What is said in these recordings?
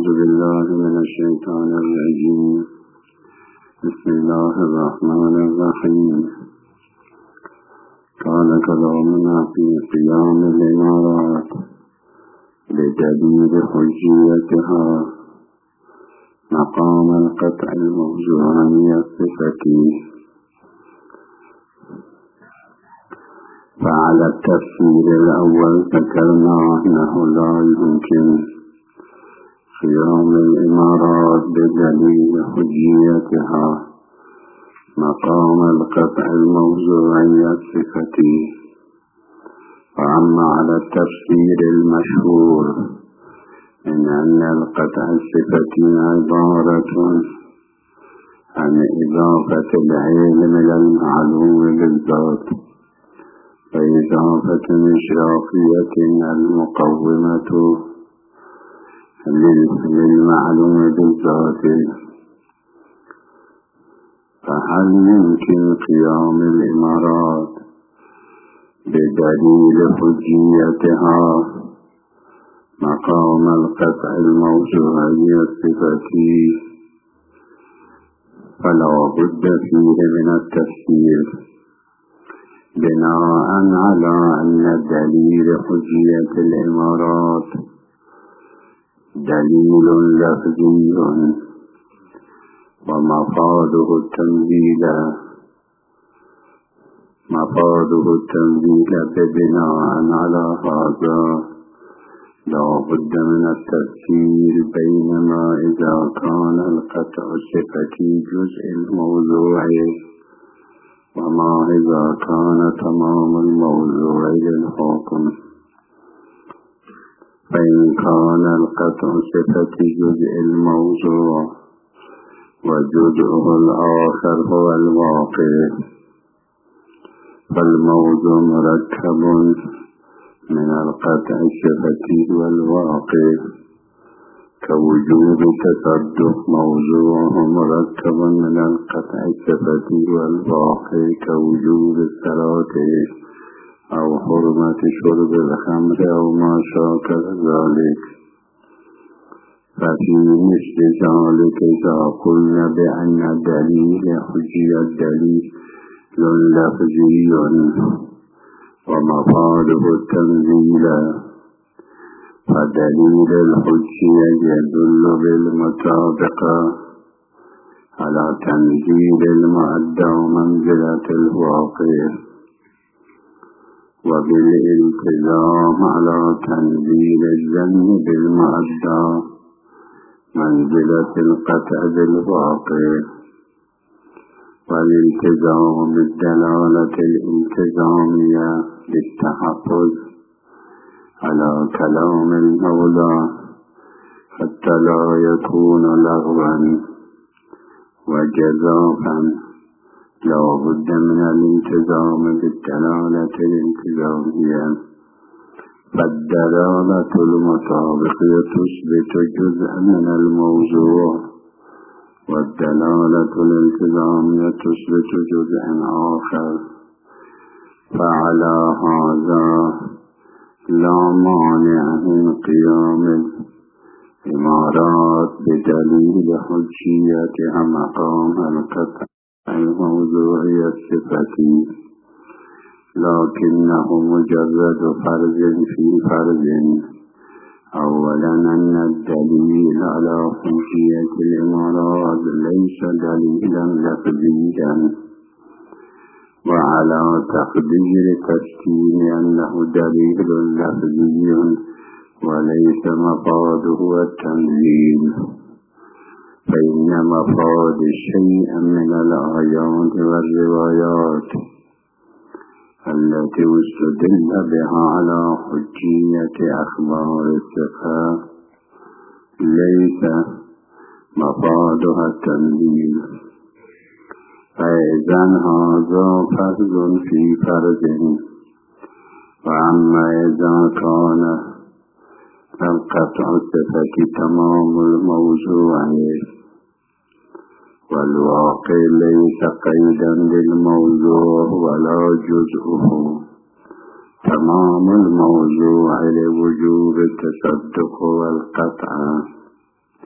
أعوذ بالله من الشيطان الرجيم. بسم الله الرحمن الرحيم. كان كلامنا في قيام الإمارات بدليل حجيتها مقام القطع الموضوعي الصفتي. فعلى التفسير الأول ذكرنا أنه لا يمكن قيام الإمارات بدليل حجيتها مقام القطع الموضوعي الصفتي. وأما على التفسير المشهور من أن القطع الصفتي عبارة عن إضافة العلم للمعلوم بالذات وإضافة إشرافية المقومة للمعلوم بالذات، فهل يمكن قيام الإمارات بدليل حجيتها مقام القطع الموضوعي الصفتي؟ فلا بد فيه من التفسير بناء على أن دليل حجية الإمارات دليل لفظي ومفاده التنزيل ببناء على هذا لا بد من التفسير بينما إذا كان القطع الصفتي جزء الموضوع وما إذا كان تمام الموضوع للحكم. فإن كان القطع صفتي جزء الموضوع وجزءه الآخر هو الواقع، فالموضوع مركب من القطع الصفتي والواقع، كوجوب تصدق موضوعه مركب من القطع الصفتي والواقع، كوجوب الصلاة أو حرمة شرب الخمر أو ما شاكل ذلك. ففي مثل ذلك إذا قلنا بأن دليل حجية دليل لفظي ومفاده التنزيل، فدليل الحجية يدل بالمطابقة على تنزيل المؤدى ومنزلة الواقع، وبالالتزام على تنزيل الجن بالمؤدى منزلة القطع بالواقع، والالتزام بالدلالة الالتزامية للتحفظ على كلام المولى حتى لا يكون لغوا وجزافا. لا بد من الالتزام بالدلالة الالتزامية، فالدلالة المطابقية تثبت جزءا من الموضوع، والدلالة الالتزامية تثبت جزءا آخر. فعلى هذا لا مانع من قيام الإمارات بدليل حجيتها مقام القطع الموضوعي الصفتي، لكنه مجرد فرض في فرض. أولا أن الدليل على حجية الإمارات ليس دليلا لفظيا، وعلى تقدير تسكين أنه دليل لفظي وليس مفاده التنزيل، فإن مفاد شيء من الآيات والروايات التي استدل بها على حجية أخبار الثقة ليس مفادها التنزيل، فإذن هذا فرض في فرض. وأما إذا كان القطع الصفتي تمام الموضوع والواقع ليس قيدا للموضوع ولا جزءه، تمام الموضوع لوجوب التصدق والقطع،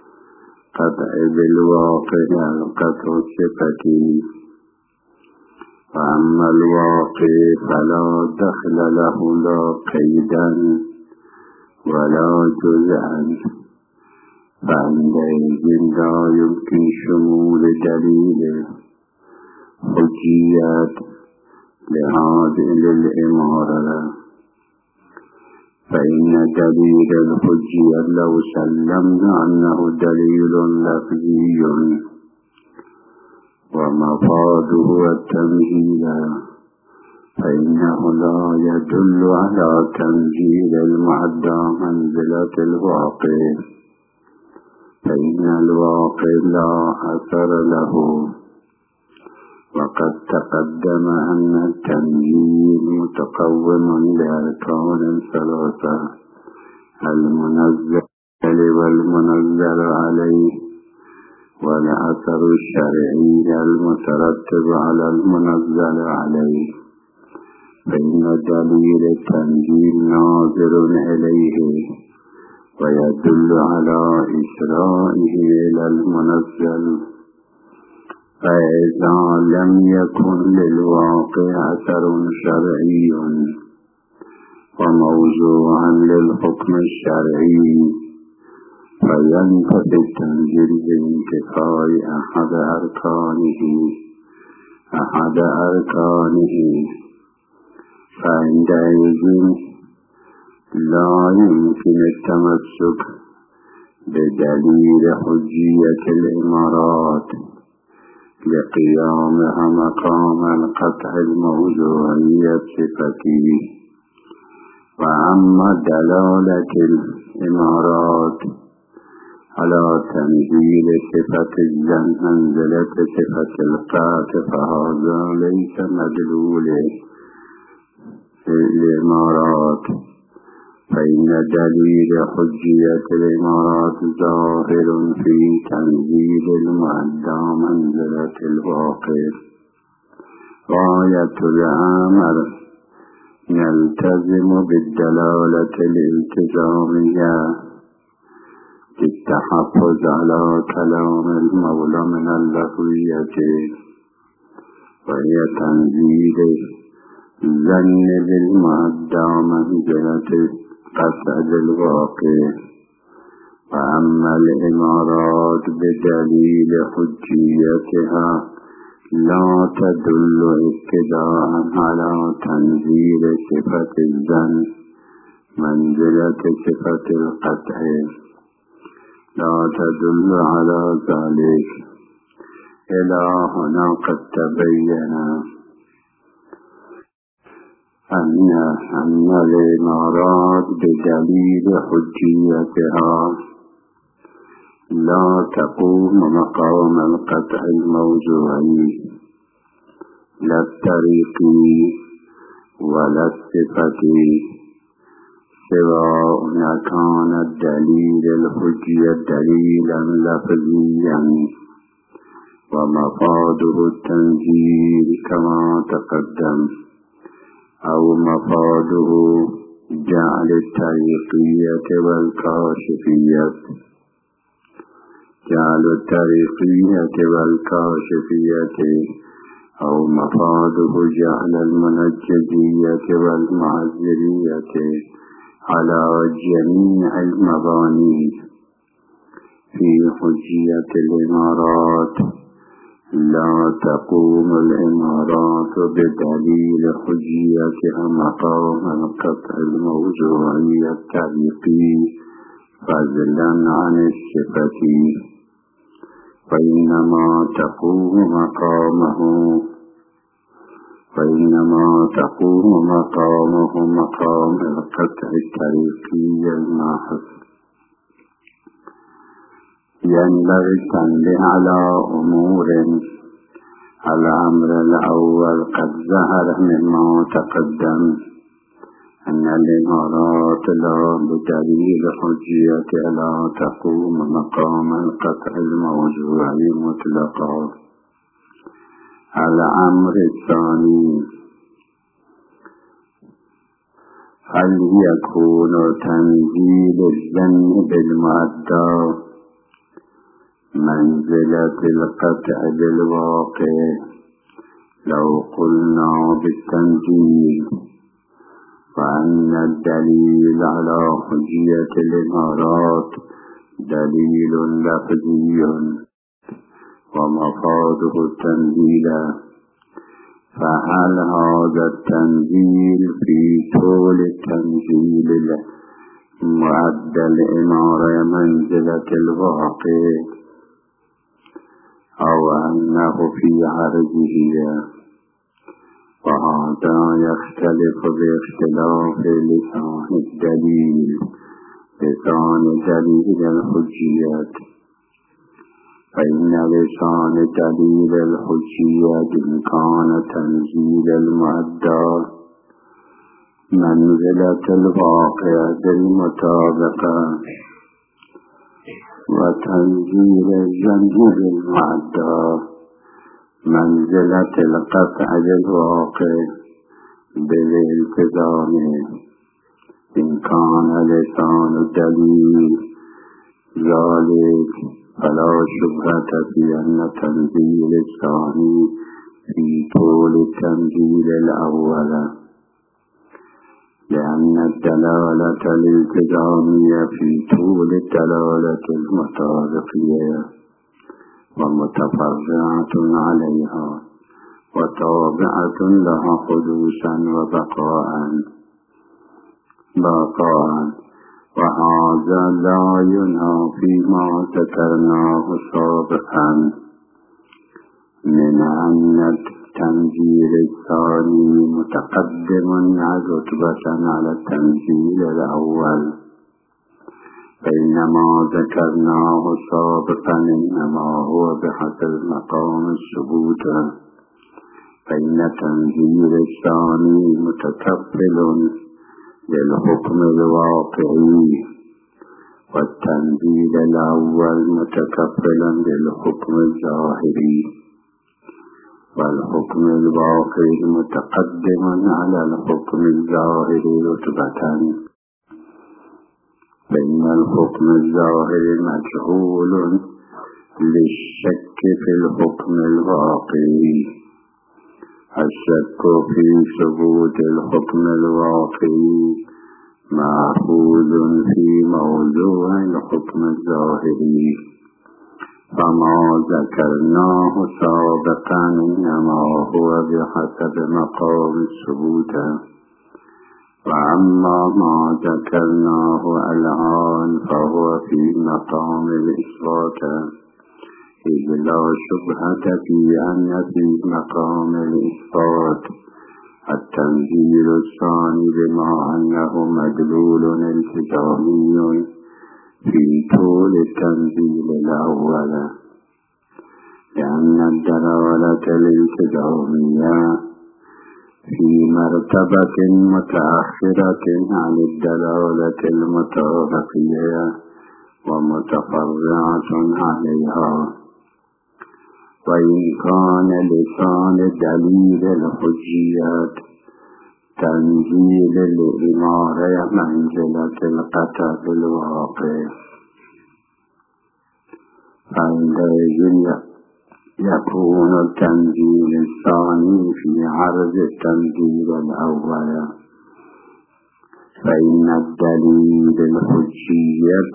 القطع بالواقع القطع صفتي، وأما الواقع فلا دخل له لا قيدا ولا جزءا، فعندئذ لا يمكن شمول دليل حجيات لهذه الإمارة. فإن دليل الحجية لو سلمنا أنه دليل لفظي ومفاده التمثيل، فإنه لا يدل على تمثيل المعدى منزلة الواقع، فإن الواقع لا أثر له. وقد تقدم أن التمثيل متقوم لأركان ثلاثة: المنزل والمنزل عليه، والأثر الشرعي المترتب على المنزل عليه. فإن دليل التنزيل ناظر إليه ويدل على إسرائه إلى المنزل، فإذا لم يكن للواقع أثر شرعي وموضوعا للحكم الشرعي، فينتفي التنزيل بانتفاء أحد أركانه، فعندئذ لا يمكن التمسك بدليل حجية الإمارات لقيامها مقام القطع الموضوعي الصفتي. وأما دلالة الإمارات على تنزيل صفة الجن منزلة صفة القطع، فهذا ليس مدلول الإمارات، فإن دليل حجية الإمارات ظاهر في تنزيل المعدى منزلة الواقع. غاية الأمر يلتزم بالدلالة الالتزامية للتحفظ على كلام المولى من اللغوية، وهي تنزيل الظن بالمعدى منزلة قطع الواقع. وأما الإمارات بدليل حجيتها لا تدل ابتداء على تنزيل صفة الظن منزلة صفة القطع، لا تدل على ذلك. إلى هنا قد تبين أن الإمارات بدليل حجيتها لا تقوم مقام القطع الموضوعي لا الطريقي ولا الصفتي، سواء كان الدليل الحجية دليلا لفظيا ومفاده التنزيل كما تقدم، أو مفاده جعل الطريقية والكاشفية، أو مفاده جعل المنجزية والمعذرية على جميع المباني. في حجية الإمارات لا تقوم الإمارات بدليل حجيتها مقام القطع الموضوعي الطريقي فضلا عن الصفة، فإنما تقوم مقامه مقام القطع الطريقي الماحظ. ينبغي التنبيه على أمور. الأمر الأول قد ظهر مما تقدم أن الإمارات لا بدليل حجية لا تقوم مقام القطع الموضوعي مطلقا. الأمر الثاني: هل يكون تنزيل الظن بالمعدى منزلة القطع بالواقع لو قلنا بالتنزيل، وأن الدليل على حجية الإمارات دليل لفظي ومفاده التنزيل، فهل هذا التنزيل في طول التنزيل المعد الإمارة منزلة الواقع، أو أنه في عرضه؟ وهذا يختلف باختلاف لسان الدليل، لسان دليل الحجيات. فإن لسان دليل الحجيات إن كان تنزيل المعدى منزلة الواقع المطابقة، وتنزيل الجميع المعدى منزلة القطع الواقع بالالتزام. إن كان لسان الدليل ذلك فلا شبهة في أن تنزيل الثاني في طول التنزيل الأول، لأن الدلالة الالتزامية في طول الدلالة المطابقية ومتفرعة عليها وتابعة لها حدوثا وبقاء، وهذا لا ينافي ما ذكرناه سابقا من أن التنزيل الثاني متقدم رتبة على التنزيل الأول. فإنما ذكرناه سابقا إنما هو بحسب مقام الثبوت، فإن التنزيل الثاني متكفل للحكم الواقعي، والتنزيل الأول متكفل للحكم الظاهري، والحكم الواقعي متقدم على الحكم الظاهري رتبة، فإن الحكم الظاهري مجهول للشك في الحكم الواقعي. الشك في ثبوت الحكم الواقعي مأخوذ في موضوع الحكم الظاهري، فما ذكرناه سابقا إنما هو بحسب مقام الثبوت، وأما ما ذكرناه الآن فهو في مقام الإثبات، إذ لا شبهة في أن في مقام الإثبات التنزيل الثاني بما أنه مدلول التزامي في طول التنزيل الأول، لأن الدلالة الالتزامية في مرتبة متأخرة عن الدلالة المطابقية ومتفرعة عليها. وإن كان لسان دليل الحجيات تنزيل الإمارة منزلة القطع بالواقع، فعندئذ يكون التنزيل الثاني في عرض التنزيل الأول، فإن الدليل الحجيات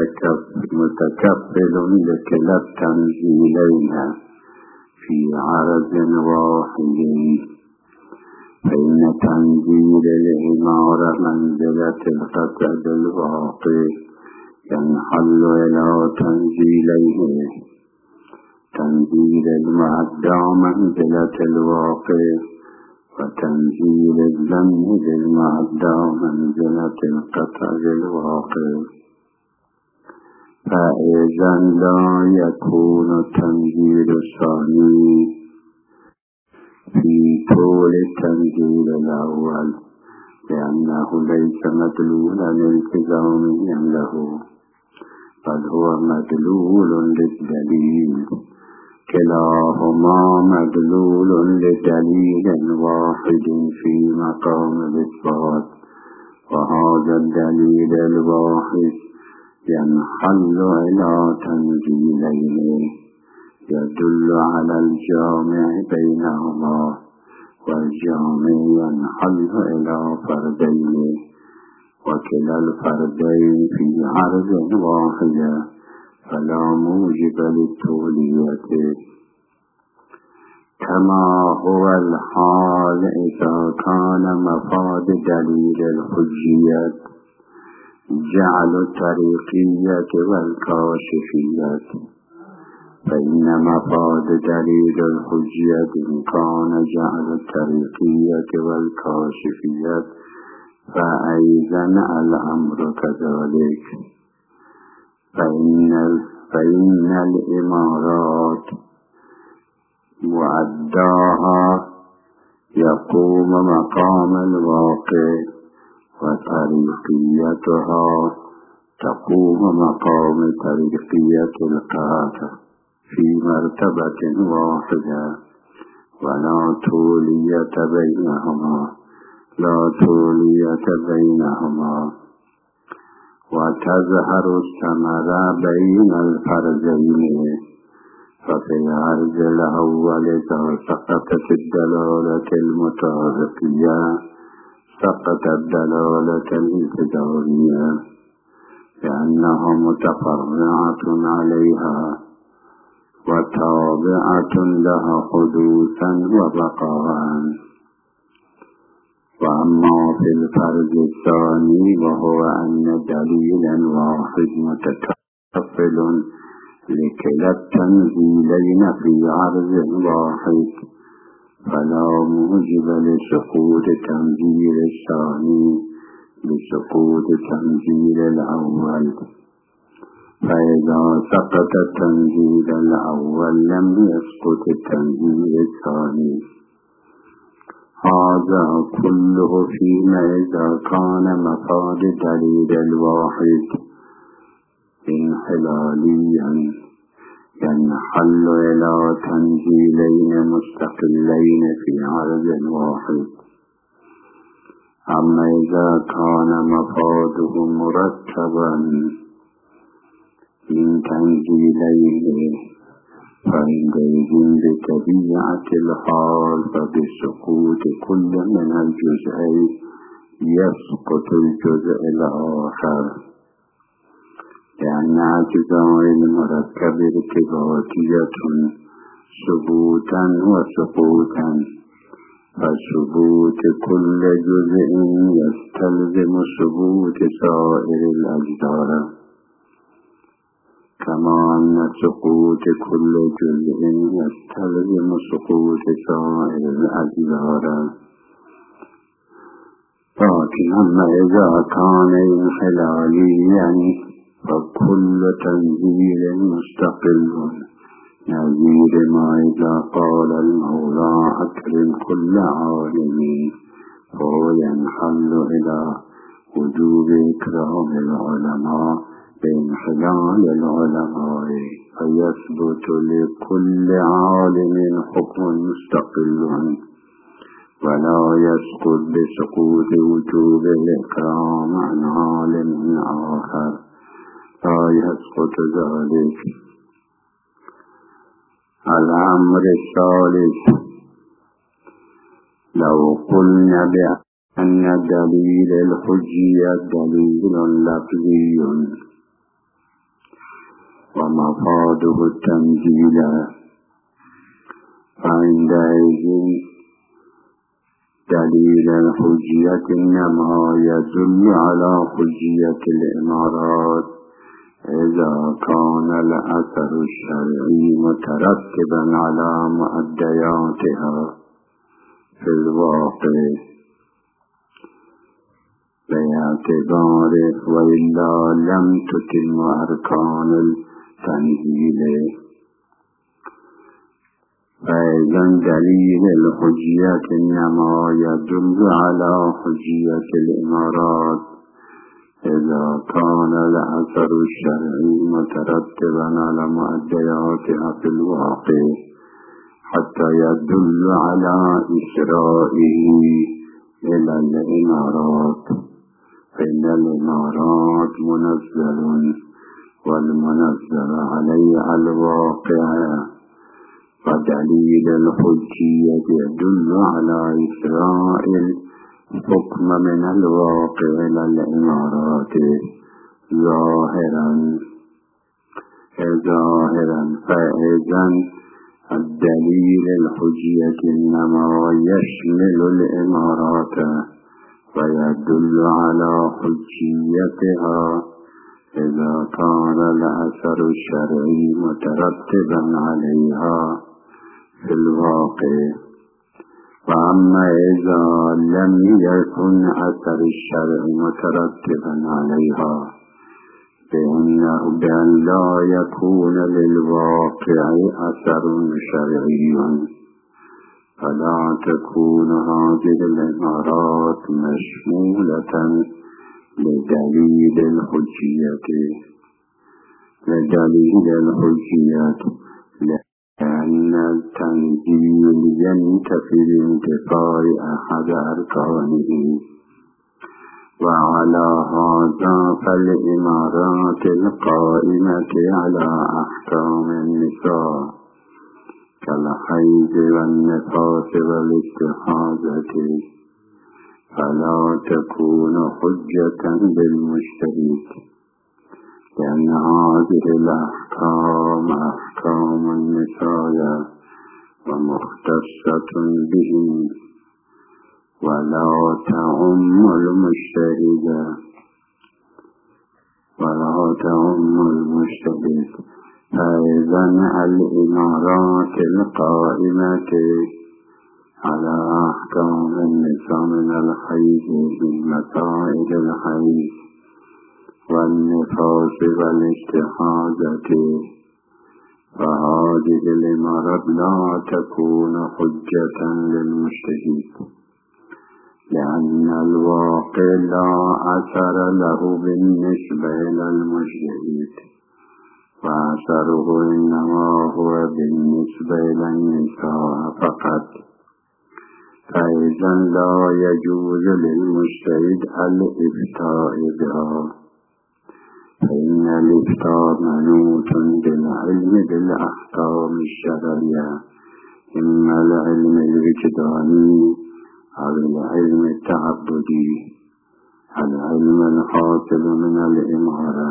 متكفل لكلا التنزيلين في عرض واحد، فإن تنزيل الإمارة منزلة القطع بالواقع ينحل إلى تنزيليه، تنزيل المعدى منزلة الواقع، وتنزيل الذم للمعدى منزلة القطع بالواقع. فإذا لا يكون التنزيل الثاني في طول التنزيل الأول، لأنه ليس مدلولا التزاميا له، بل هو مدلول للدليل، كلاهما مدلول لدليل واحد في مقام الإثبات، وهذا الدليل الواحد ينحل إلى تنزيلين يدل على الجامع بينهما، والجامع ينحل إلى فردين، وكلا الفردين في عرض واحدة، فلا موجب للتولية، كما هو الحال إذا كان مفاد دليل الحجية جعل الطريقية والكاشفية، فإن مفاد دليل الحجية إن كان جعل الطريقية والكاشفية فأيضا الأمر كذلك، فإن الإمارات معداها يقوم مقام الواقع، وطريقيتها تقوم مقام طريقية القاطع في مرتبة واحدة، ولا تولية بينهما، وتظهر الثمرة بين الفرزين. ففي العرض الأول إذا سقطت الدلالة المطابقية سقطت دلالة الانتظارية، لأنها متفرعة عليها وتابعة لها حدوثا وبقاء. وأما في الفرض الثاني وهو أن دليلا واحد متكفل لكلا التنزيلين في عرض واحد، فلا موجب لسقوط تنزيل الثاني بسقوط تنزيل الأول، فإذا سقط التنزيل الأول لم يسقط التنزيل الثاني. هذا كله فيما إذا كان مفاد دليل الواحد انحلاليا ينحل إلى تنزيلين مستقلين في عرض واحد. أما إذا كان مفاده مرتبا من تنزيلين فعندئذ بطبيعة الحال فبسقوط كل من الجزئين يسقط الجزء الآخر، لأن أجزاء المركب ارتباطية ثبوتا وسقوطا، فثبوت كل جزء يستلزم ثبوت سائر الأجزاء، كما أن سقوط كل جزء يستلزم سقوط سائر الأجزاء. لكن أما إذا كان انحلاليا فكل تنزيل مستقل، نظير ما إذا قال المولى أكرم كل عالم، فهو ينحل إلى وجوب إكرام العلماء بانحلال العلماء، فيثبت لكل عالم حكم مستقل، ولا يسقط بسقوط وجوب الإكرام عن عالم آخر، لا يسقط ذلك. الأمر الثالث، لو قلنا بأن دليل الحجية دليل لفظي ومفاده التنزيل، فعندئذ دليل الحجية إنما يدل على حجية الإمارات إذا كان الأثر الشرعي مترتبا على مؤدياتها في الواقع باعتباره، وإلا لم تتم أركان التنزيل. فإذا دليل الحجية إنما يدل على حجية الإمارات إذا كان الأثر الشرعي مترتبا على مؤدياتها في الواقع حتى يدل على إسرائه إلى الإمارات، فإن الإمارات منزل والمنزل عليه الواقع، ودليل الحجية يدل على إسراء الحكم من الواقع إلى الإمارات ظاهرا، فإذا الدليل الحجية إنما يشمل الإمارات ويدل على حجيتها إذا كان الأثر الشرعي مترتبا عليها في الواقع. وأما إذا لم يكن أثر الشرع مترتبا عليها بأن لا يكون للواقع أثر شرعي، فلا تكون هذه الإمارات مشمولة لدليل الحجية، لأن التنزيل ينتفي بانتفاء أحد أركانه. وعلى هذا فالإمارات القائمة على أحكام النساء كالحيض والنفاس والاستحاضة فلا تكون حجة بالمجتهد، لأن هذه الأحكام أحكام النساء ومختصة بهم ولا تعم المجتهد. فإذا الإمارات القائمة على أحكام النساء من الحيض من مسائل الحيض والنفاس والاستحاضة، فهذه الإمارات لا تكون حجة للمجتهد، لأن الواقع لا أثر له بالنسبة إلى المجتهد، وأثره إنما هو بالنسبة إلى النساء فقط. فإذا لا يجوز للمجتهد الإفتاء بها، فإن الإفتاء منوط بالعلم بالأحكام الشرعية، إما العلم الوجداني أو العلم التعبدي، العلم الحاصل من الإمارة.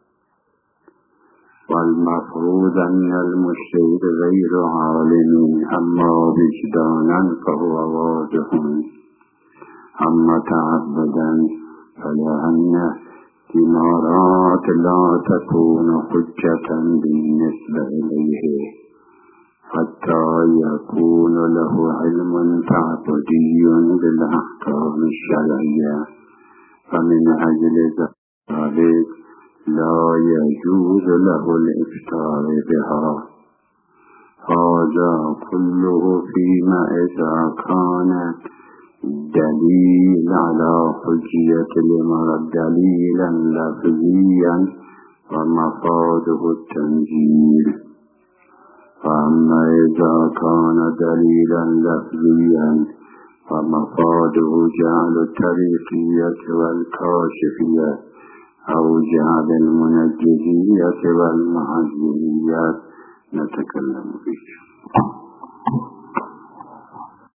والمفروض أن المجتهد غير عالم، أما وجدانا فهو واضح، أما تعبدا فلأن الإمارات لا تكون حجة بالنسبة إليه حتى يكون له علم تعبدي بالأحكام الشرعية، فمن أجل ذلك لا يجوز له الإفتاء بها. هذا كله فيما إذا كان دليل على حجية الإمارة دليلا لفظيا ومفاده التنزيل. فأما إذا كان دليلا لفظيا ومفاده جعل الطريقية والكاشفية أو جعل المنجزية والمعزية نتكلم فيه.